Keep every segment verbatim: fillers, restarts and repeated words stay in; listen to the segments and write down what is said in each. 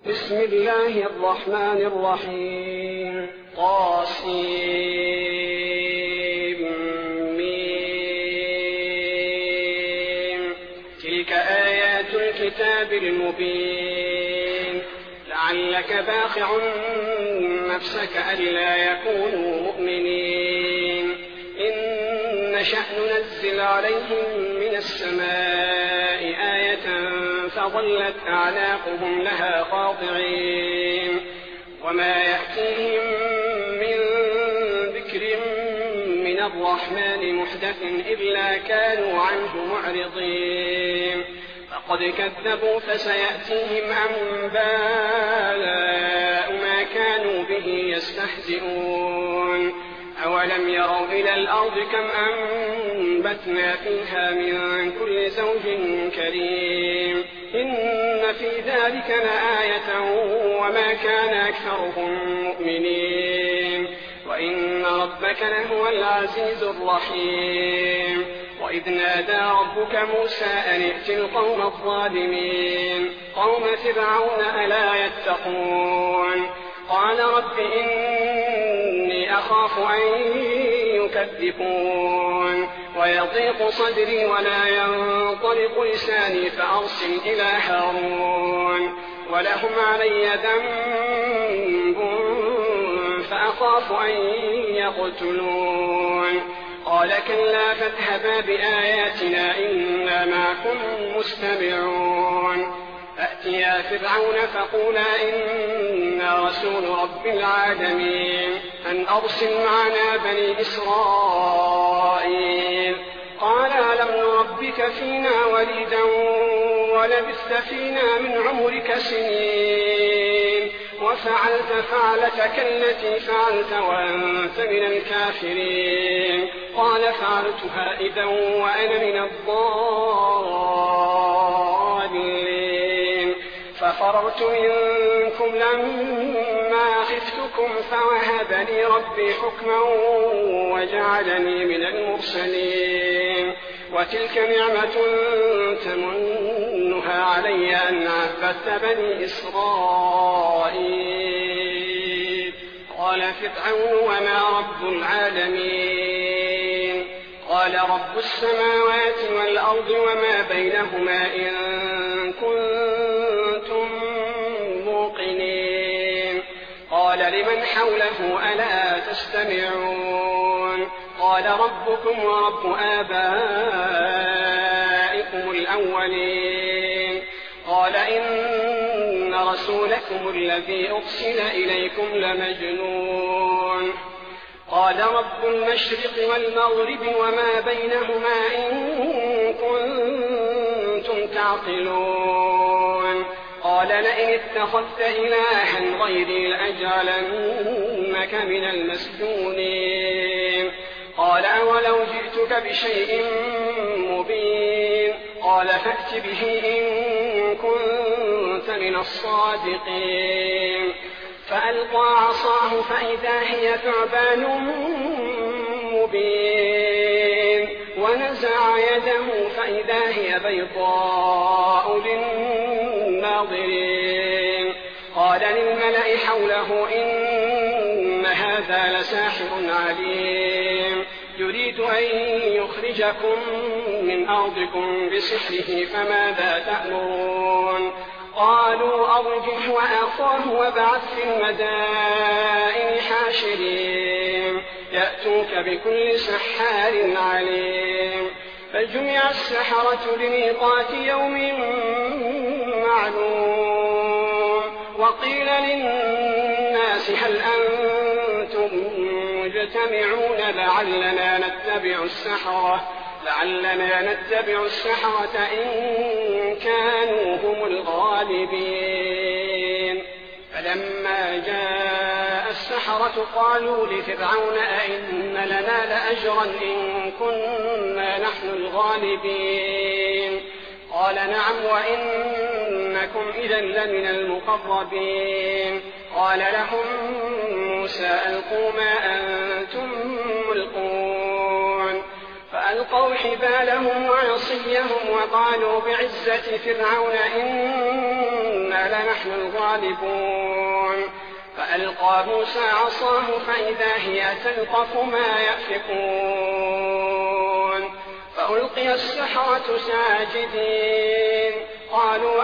بسم الله الرحمن الرحيم. طاسيم. تلك آيات الكتاب المبين. لعلك باخع نفسك ألا يكونوا مؤمنين. إن نشأ ننزل عليهم من السماء آية فظلت أعناقهم لها خاضعين. وما يأتيهم من ذكر من الرحمن محدث إلا كانوا عنه معرضين. فقد كذبوا فسيأتيهم أنباء ما كانوا به يستهزئون. أولم يروا إلى الأرض كم أنبتنا فيها من كل زوج كريم. إن في ذلك لآية وما كان أكثرهم مؤمنين. وإن ربك لهو العزيز الرحيم. وإذ نادى ربك موسى أن ائت القوم الظالمين قوم فرعون ألا يتقون. قال رب إني أخاف أن يكذبون ويضيق صدري ولا ينطلق لساني فأرسل إلى هارون ولهم علي ذنب فأخاف أن يقتلون. قال كلا فاذهبا بآياتنا إنا معكم مستمعون. فأتيا فرعون فقولا إنا رسول رب العالمين أن أرسل معنا بني إسرائيل. قال ألم نربك فينا وليدا ولبثت فينا من عمرك سنين وفعلت فعلتك التي فعلت وأنت من الكافرين. قال فعلتها إذا وأنا من الضالين ففررت منكم لما خفتكم فوهب لي ربي حكما وجعلني من المرسلين. وتلك نعمة تمنها علي أن عبدت بني إسرائيل. قال فرعون وما رب العالمين. قال رب السماوات والأرض وما بينهما إن كنتم موقنين. قال لمن حوله ألا تستمعون. قال ربكم ورب آبائكم الأولين. قال إن رسولكم الذي أرسل إليكم لمجنون. قال رب المشرق والمغرب وما بينهما إن كنتم تعقلون. قال لئن اتخذت إلها غيري لأجعلنك من المسجونين. قال أولو جئتك بشيء مبين. قال فأت به إن كنت من الصادقين. فألقى عصاه فإذا هي ثعبان مبين ونزع يده فإذا هي بيضاء للناظرين. قال للملأ حوله إن هذا لساحر عليم يريد أن يخرجكم من أرضكم بسحره فماذا تأمرون. قالوا أرجه وأخاه وابعث في المدائن حاشرين يأتوك بكل سحار عليم. فجمع السحرة لميقات يوم معلوم. وقيل للناس هل أنتم مجتمعون لعلنا نتبع السحرة لعلنا نتبع السحرة إن كانوا هم الغالبين. فلما جاء السحرة قالوا لفرعون أئن لنا لأجرا إن كنا نحن الغالبين. قال نعم وإنكم إذا لمن المقربين. قال لهم موسى ألقوا ما أنتم ملقون. فألقوا حبالهم وعصيهم وقالوا بعزة فرعون إنا إنا لنحن الغالبون فألقى موسى عصاه فإذا هي تلقف ما يأفكون فألقي السحرة ساجدين قالوا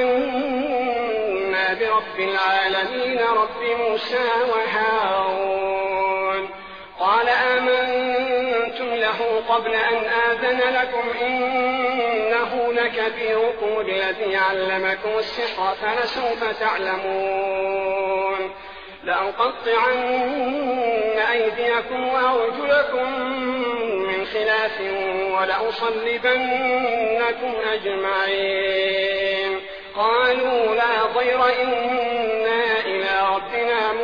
آمنا برب العالمين رب موسى وهارون قال آمنتم له قبل أن آذن لكم إنه لكبيركم الذي علمكم السحر فلسوف تعلمون لأقطعن أيديكم وأرجلكم من خلاف ولأصلبنكم أجمعين قالوا لا ضير إنا إلى ربنا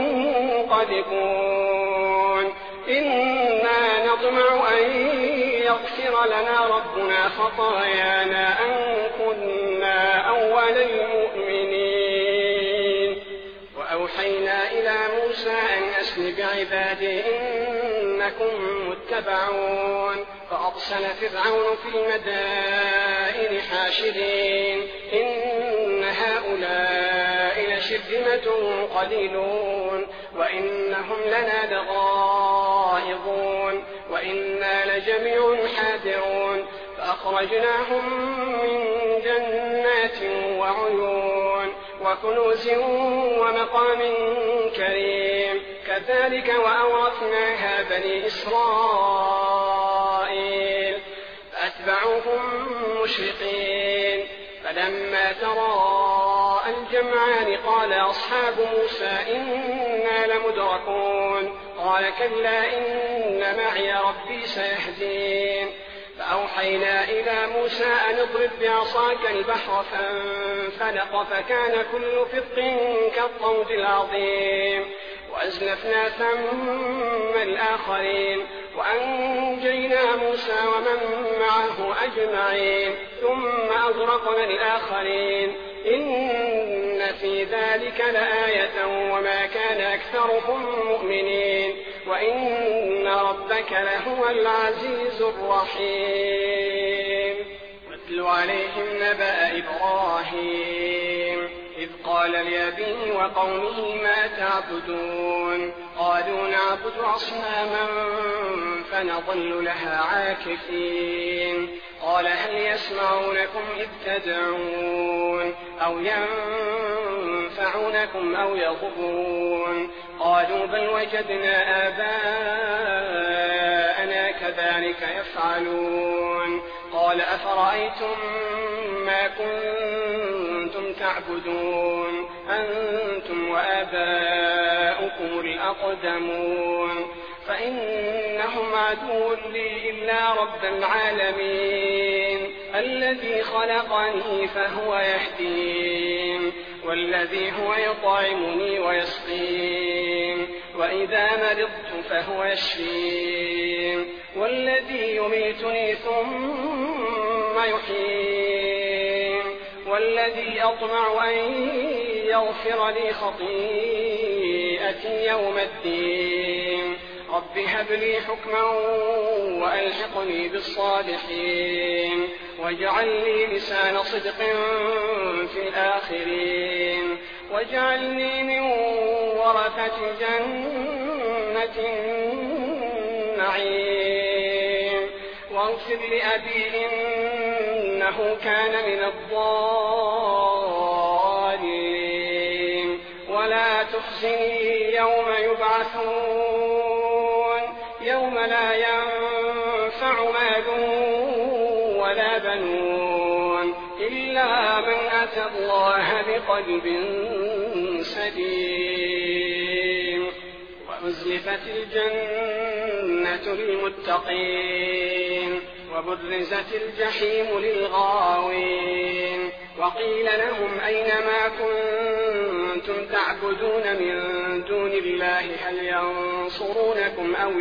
منقلبون إنا نطمع أن يغفر لنا ربنا خطايانا أن كنا أول المؤمنين وأوحينا إلى موسى أن أسر بعبادي إنكم متبعون فأرسل فرعون في المدائن حاشرين إن هؤلاء لشرذمة قليلون وإنهم لنا لغائظون وإنا لجميع حاذرون فأخرجناهم من جنات وعيون وكنوز ومقام كريم كذلك وأورثناها بني إسرائيل فأتبعوهم مشرقين فلما تراءى الجمعان قال أصحاب موسى إنا لمدركون قال كلا إن معي ربي سيهدين فأوحينا إلى موسى أن اضرب بعصاك البحر فانفلق فكان كل فرق كالطود العظيم وأزلفنا ثم الآخرين وأنجينا موسى ومن معه أجمعين ثم أغرقنا الآخرين إن في ذلك لآية وما كان أكثرهم مؤمنين وإن ربك لهو العزيز الرحيم واتل عليهم نبأ إبراهيم إذ قال لأبيه وقومه ما تعبدون قالوا نعبد أصناما فنظل لها عاكفين قال هل يسمعونكم إذ تدعون أو ينفعونكم أو يضرون قالوا بل وجدنا آباءنا كذلك يفعلون قال أفرأيتم ما كنتم تعبدون أنتم وآباؤكم الأقدمون فإنهم عدو لي إلا رب العالمين الذي خلقني فهو يهدين والذي هو يطعمني ويسقين وإذا مرضت فهو يشفين والذي يميتني ثم يحيين والذي أطمع أن يغفر لي خطيئتي يوم الدين رب هب لي حكما وألحقني بالصالحين واجعل لي لسان صدق في الآخرين واجعلني من ورثة جنة النعيم واغفر لأبي إنه كان من الضالين ولا تخزني يوم يبعثون يوم لا ينفع مال ولا بنون إلا من أتى الله بقلب سليم وأزلفت الجنة للمتقين وبرزت الجحيم للغاوين وقيل لهم أين ما كنتم تعبدون من دون الله هل ينصرونكم أو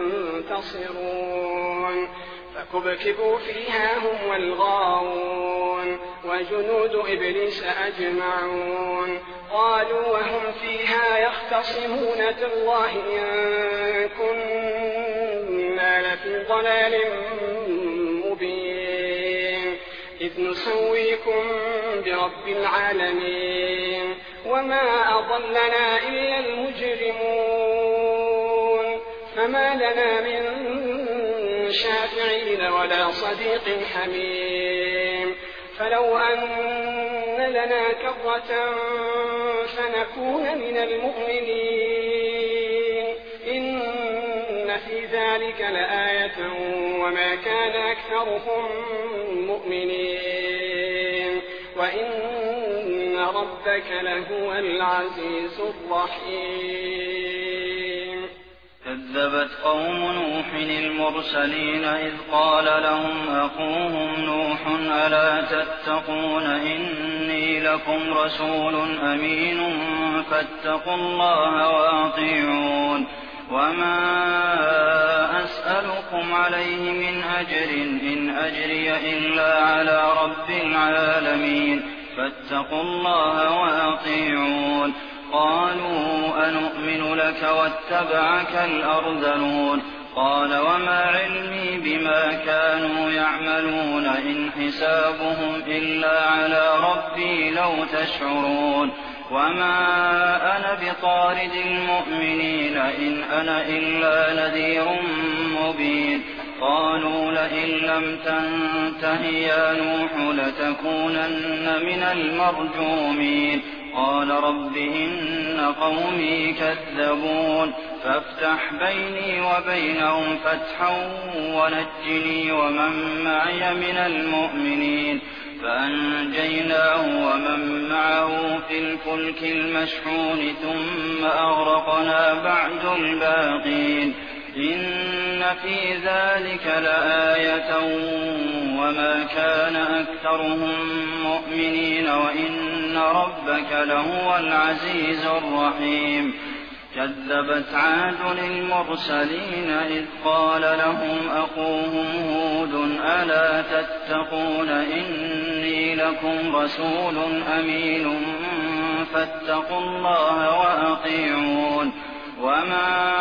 ينتصرون فكبكبوا فيها هم والغاوون وجنود إبليس أجمعون قالوا وهم فيها يختصمون تالله إن كنا لفي ضلال مبين إذ نسويكم برب العالمين وما أضلنا إلا المجرمون فما لنا من شافعين ولا صديق حميم فلو أن لنا كرة فنكون من المؤمنين إن في ذلك لآية وما كان أكثرهم مؤمنين وإن ربك لهو العزيز الرحيم. كذبت قوم نوح المرسلين إذ قال لهم أخوهم نوح ألا تتقون إني لكم رسول أمين فاتقوا الله وأطيعون وما أسألكم عليه من أجر إن أجري إلا على رب العالمين فاتقوا الله وأطيعون. قالوا أنؤمن لك واتبعك الأرذلون قال وما علمي بما كانوا يعملون إن حسابهم إلا على ربي لو تشعرون وما أنا بطارد المؤمنين إن أنا إلا نذير مبين. قالوا لئن لم تنته يا نوح لتكونن من المرجومين قال رب إن قومي كذبون فافتح بيني وبينهم فتحا ونجني ومن معي من المؤمنين فأنجيناه ومن معه في الفلك المشحون ثم أغرقنا بعد الباقين إن في ذلك لآية وما كان أكثرهم مؤمنين وإن ربك لهو العزيز الرحيم. كذبت عاد المرسلين إذ قال لهم أخوهم هود ألا تتقون إني لكم رسول أمين فاتقوا الله وأطيعون وما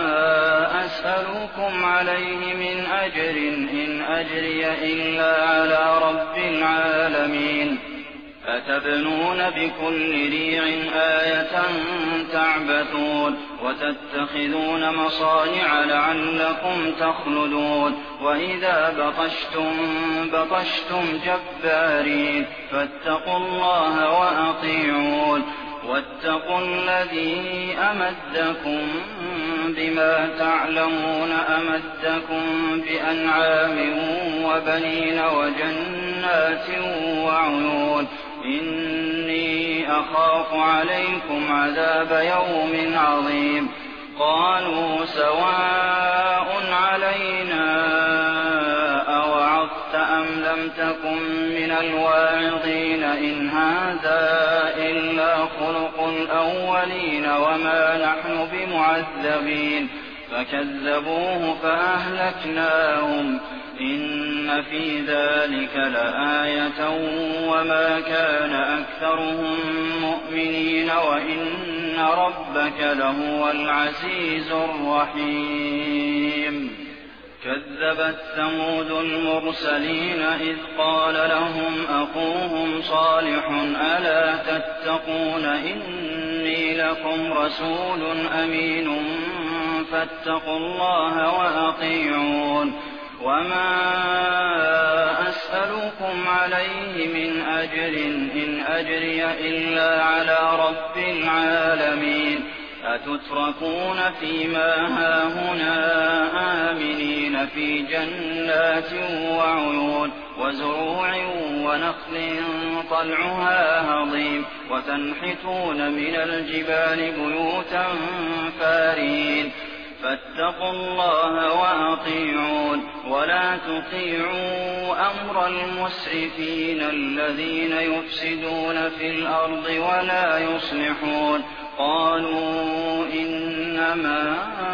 أسألكم عليه من أجر إن أجري إلا على رب العالمين أتبنون بكل ريع آية تعبثون وتتخذون مصانع لعلكم تخلدون وإذا بطشتم بطشتم جبارين فاتقوا الله وأطيعون واتقوا الذي أمدكم بما تعلمون أمدكم بأنعام وبنين وجنات وعيون إني أخاف عليكم عذاب يوم عظيم. قالوا سواء علينا أوعظت أم لم تكن من الواعظين إن هذا إلا خلق الأولين وما نحن بمعذبين فكذبوه فأهلكناهم إن في ذلك لآية وما كان أكثرهم مؤمنين وإن ربك لهو العزيز الرحيم. كذبت ثمود المرسلين إذ قال لهم أخوهم صالح ألا تتقون إني لكم رسول أمين فاتقوا الله وأطيعون وما أسألكم عليه من أجر إن أجري إلا على رب العالمين أتتركون فيما هاهنا آمنين في جنات وعيون وزروع ونخل طلعها هضيم وتنحتون من الجبال بيوتا فارهين فاتقوا الله وأطيعون ولا تطيعوا أمر المسرفين الذين يفسدون في الأرض ولا يصلحون. قالوا إنما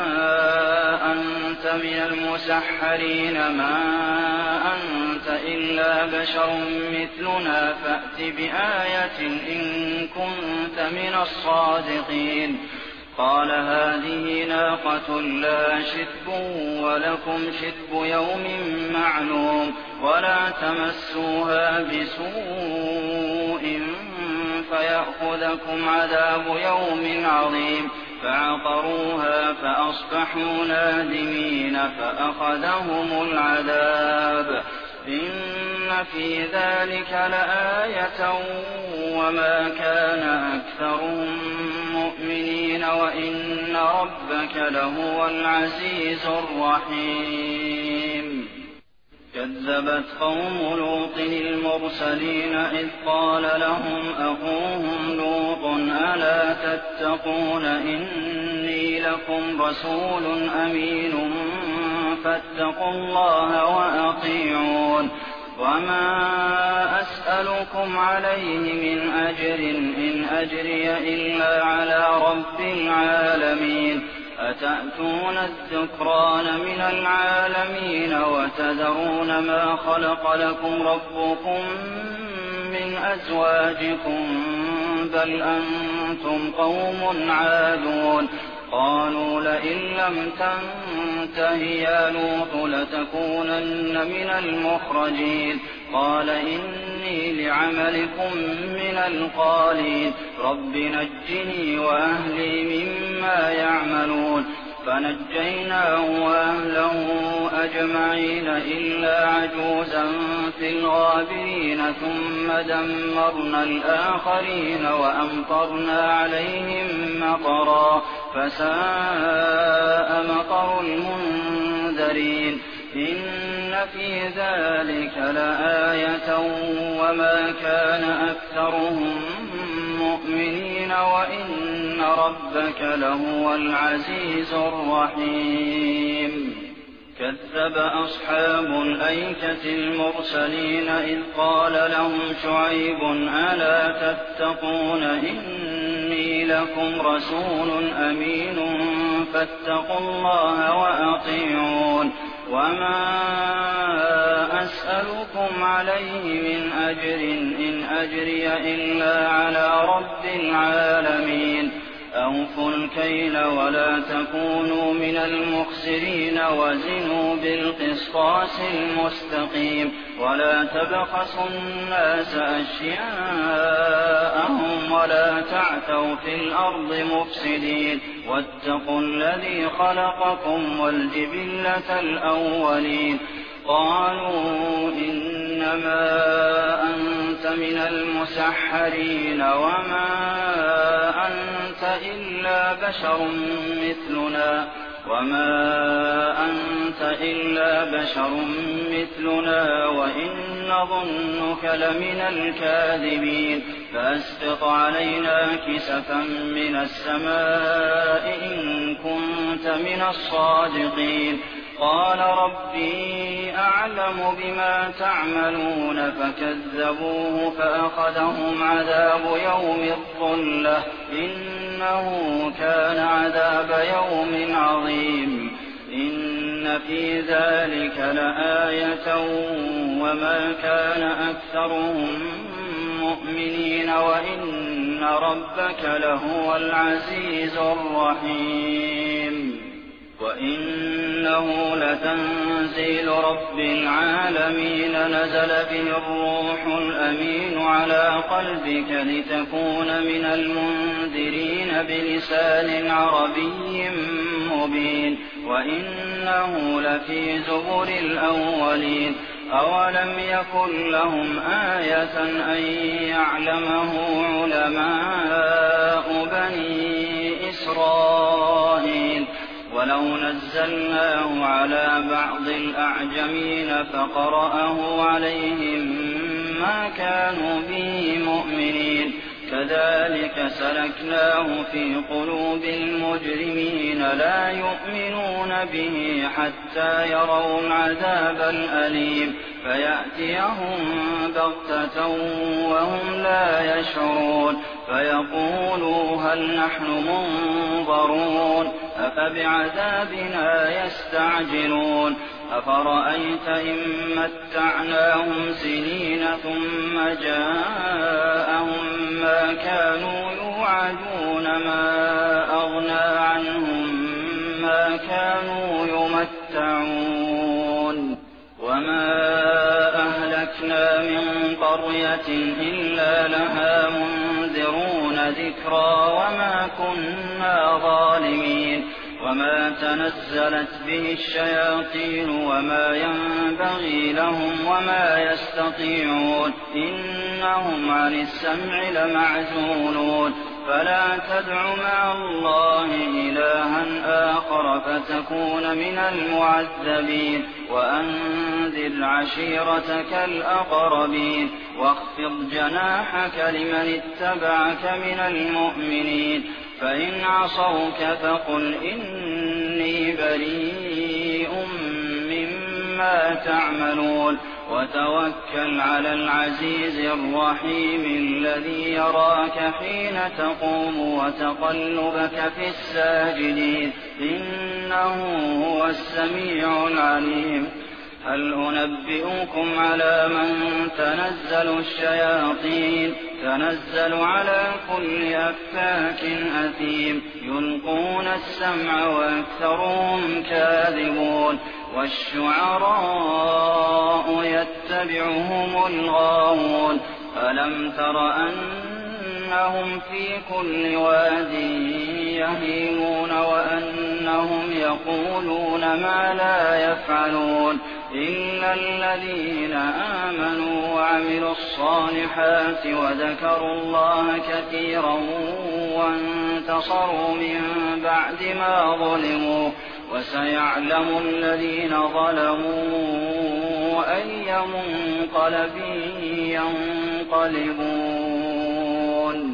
أنت من المسحرين ما أنت إلا بشر مثلنا فأت بآية إن كنت من الصادقين. قال هذه ناقة لها شرب ولكم شرب يوم معلوم ولا تمسوها بسوء فيأخذكم عذاب يوم عظيم فعقروها فأصبحوا نادمين فأخذهم العذاب إن في ذلك لآية وما كان أكثرهم مؤمنين وإن ربك لهو العزيز الرحيم كذبت قوم لوط المرسلين إذ قال لهم أخوهم لوط ألا تتقون إني لكم رسول أمين فاتقوا الله وأطيعون وما أسألكم عليه من أجر إن أجري إلا على رب العالمين أتأتون الذكران من العالمين وتذرون ما خلق لكم ربكم من أزواجكم بل أنتم قوم عادون قالوا لئن لم تنته يا لوط لتكونن من المخرجين قال إني لعملكم من القالين رب نجني وأهلي مما يعملون فنجيناه وأهله أجمعين إلا عجوزا في الغابرين ثم دمرنا الآخرين وأمطرنا عليهم مطرا فساء مطر المنذرين إن في ذلك لآية وما كان أكثرهم مؤمنين وإن ربك لهو العزيز الرحيم كذب أصحاب الأيكة المرسلين إذ قال لهم شعيب ألا تتقون إني لكم رسول أمين فاتقوا الله وأطيعون وما أسألكم عليه من أجر إن أجري إلا على رب العالمين أوفوا الكيل ولا تكونوا من المخسرين وزنوا بالقسطاس المستقيم ولا تبخسوا الناس أشياءهم ولا تعثوا في الأرض مفسدين واتقوا الذي خلقكم والجبلة الأولين قالوا إنما أنت من المسحرين وما أنت إلا بشر مثلنا وما أنت إلا بشر مثلنا وإن نظنك لمن الكاذبين فأسقط علينا كسفا من السماء إن كنت من الصادقين قال ربي أعلم بما تعملون فكذبوه فأخذهم عذاب يوم الظلة إنه كان عذاب يوم عظيم إن في ذلك لآية وما كان أكثرهم مؤمنين وإن ربك لهو العزيز الرحيم وإنه لتنزيل رب العالمين نزل به الروح الأمين على قلبك لتكون من المنذرين بلسان عربي مبين وإنه لفي زبر الأولين أولم يكن لهم آية أن يعلمه علماء بني إسرائيل ولو نزلناه على بعض الأعجمين فقرأه عليهم ما كانوا به مؤمنين كذلك سلكناه في قلوب المجرمين لا يؤمنون به حتى يروا العذاب الأليم فيأتيهم بغتة وهم لا يشعرون فيقولوا هل نحن منظرون أفبعذابنا يستعجلون أفرأيت إن متعناهم سنين ثم جاءهم ما كانوا يوعدون ما أغنى من قرية إلا لها منذرون ذكرى وما كنا ظالمين وما تنزلت به الشياطين وما ينبغي لهم وما يستطيعون إنهم عن السمع لمعزولون فلا تدع مع الله إلها آخر فتكون من المعذبين وأنذر عشيرتك الأقربين واخفض جناحك لمن اتبعك من المؤمنين فإن عصوك فقل إني بريء مما تعملون وتوكل على العزيز الرحيم الذي يراك حين تقوم وتقلبك في الساجدين إنه هو السميع العليم هل أنبئكم على من تنزل الشياطين تنزل على كل أفاك أثيم يلقون السمع وأكثرهم كاذبون والشعراء يتبعهم الغاوون ألم تر أنهم في كل واد يهيمون وأنهم يقولون ما لا يفعلون إلا الذين آمنوا وعملوا الصالحات وذكروا الله كثيرا وانتصروا من بعد ما ظلموا وسيعلم الذين ظلموا أي منقلب ينقلبون